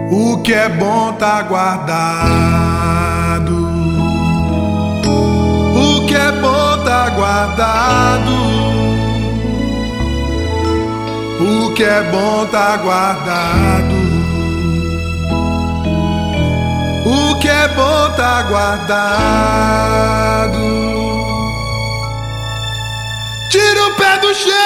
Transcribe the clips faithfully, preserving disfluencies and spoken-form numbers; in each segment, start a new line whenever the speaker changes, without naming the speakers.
O que é bom tá guardado. O que é bom tá guardado. O que é bom tá guardado. O que é bom tá guardado. Tira o pé do chão.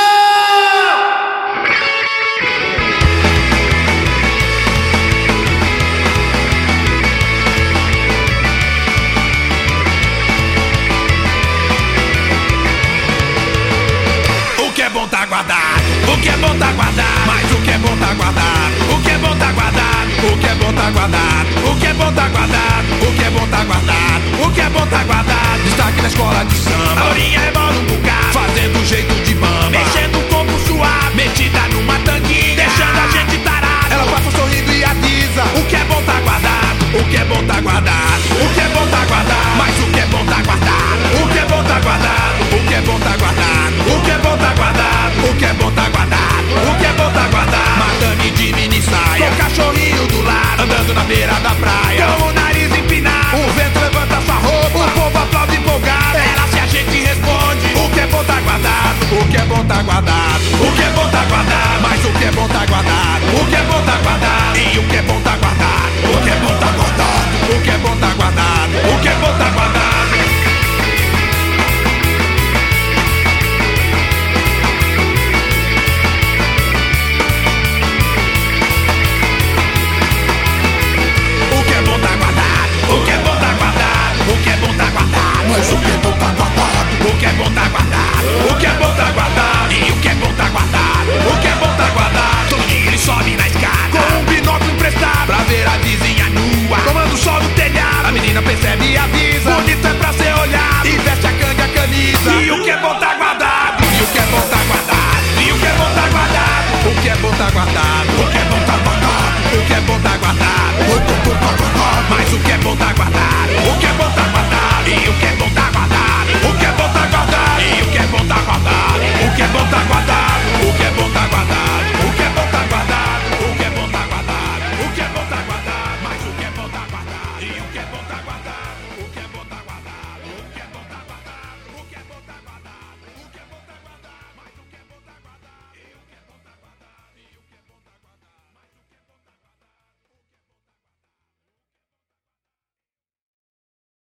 O que é bom tá guardado, o que é bom tá guardado, mas o que é bom tá guardado, o que é bom tá guardado, o que é bom tá guardado, o que é bom tá guardado, o que é bom tá guardado, o que é bom tá guardado. Destaque na escola de samba, a Lourinha rebola um bocado, fazendo jeito de bamba, mexendo o corpo suave, metida numa tanguinha, deixando a gente tarado. Ela passa sorrindo e avisa, o que é bom tá guardado, o que é bom tá guardado, o que é bom tá guardado, mas o que é bom tá guardado, o que é bom tá guardado, o que é bom tá guardado, o que é bom tá guardado, o que é bom tá guardado, o que é bom tá guardado. Madame de mini saia, com o cachorrinho do lado, andando na beira da praia, com o nariz empinado, o vento levanta sua roupa, o povo aplaude empolgado. Ela se a gente responde, o que é bom tá guardado, o que é bom tá guardado, o que é bom tá guardado, mas o que é bom tá guardado, o